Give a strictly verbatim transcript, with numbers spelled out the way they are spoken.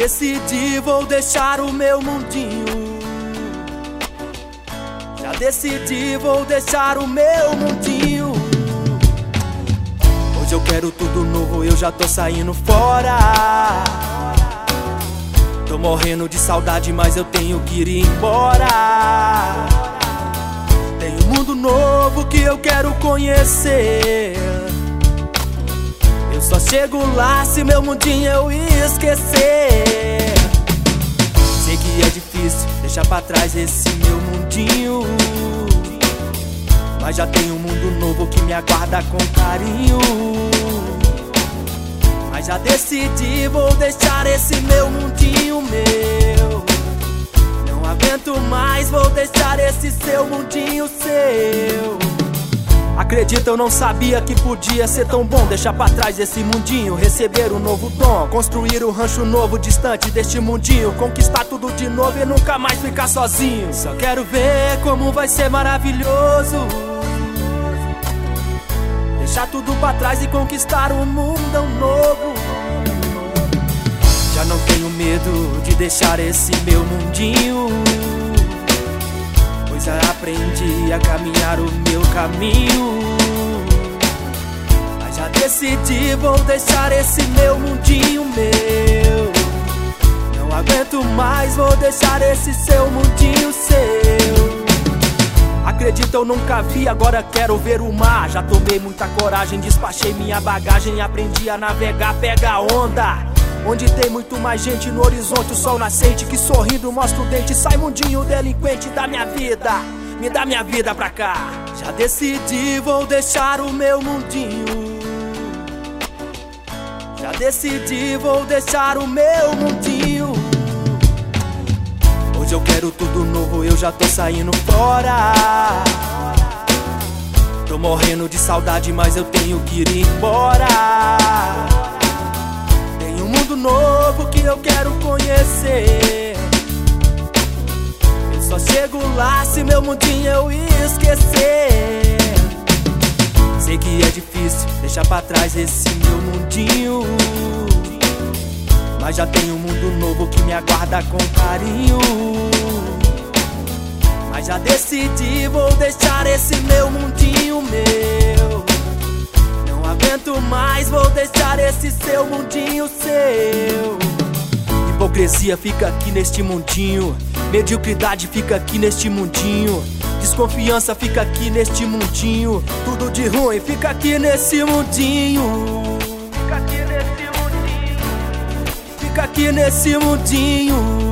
decidi, vou deixar o meu mundinho. Já decidi, vou deixar o meu mundinho. Hoje eu quero tudo novo, eu já tô saindo fora. Tô morrendo de saudade, mas eu tenho que ir embora. Tem um mundo novo que eu quero conhecer. Eu só chego lá se meu mundinho eu esquecer. Sei que é difícil deixar pra trás esse meu mundinho, mas já tem um mundo novo que me aguarda com carinho. Mas já decidi, vou deixar esse meu mundinho meu. Não aguento mais, vou deixar esse seu mundinho seu. Acredita, eu não sabia que podia ser tão bom deixar pra trás esse mundinho, receber um novo dom, construir um rancho novo distante deste mundinho, conquistar tudo de novo e nunca mais ficar sozinho. Só quero ver como vai ser maravilhoso deixar tudo pra trás e conquistar um mundão novo. Já não tenho medo de deixar esse meu mundinho, pois já aprendi a caminhar o meu caminho. Mas já decidi, vou deixar esse meu mundinho meu. Não aguento mais, vou deixar esse seu mundinho seu. Acredita, eu nunca vi, agora quero ver o mar. Já tomei muita coragem, despachei minha bagagem, aprendi a navegar, pega a onda. Onde tem muito mais gente no horizonte, o sol nascente que sorrindo mostra o dente. Sai mundinho delinquente da minha vida, me dá minha vida pra cá. Já decidi, vou deixar o meu mundinho. Já decidi, vou deixar o meu mundinho. Hoje eu quero tudo novo, eu já tô saindo fora. Tô morrendo de saudade, mas eu tenho que ir embora. Tem um mundo novo que eu quero conhecer. Eu só chego lá se meu mundinho eu esquecer. Sei que é difícil deixar pra trás esse meu mundinho, mas já tem um mundo novo que me aguarda com carinho. Mas já decidi, vou deixar esse meu mundinho meu. Não aguento mais, vou deixar esse seu mundinho seu. Hipocrisia fica aqui neste mundinho, mediocridade fica aqui neste mundinho, desconfiança fica aqui neste mundinho, tudo de ruim fica aqui nesse mundinho. Fica aqui nesse mundinho, fica aqui nesse mundinho.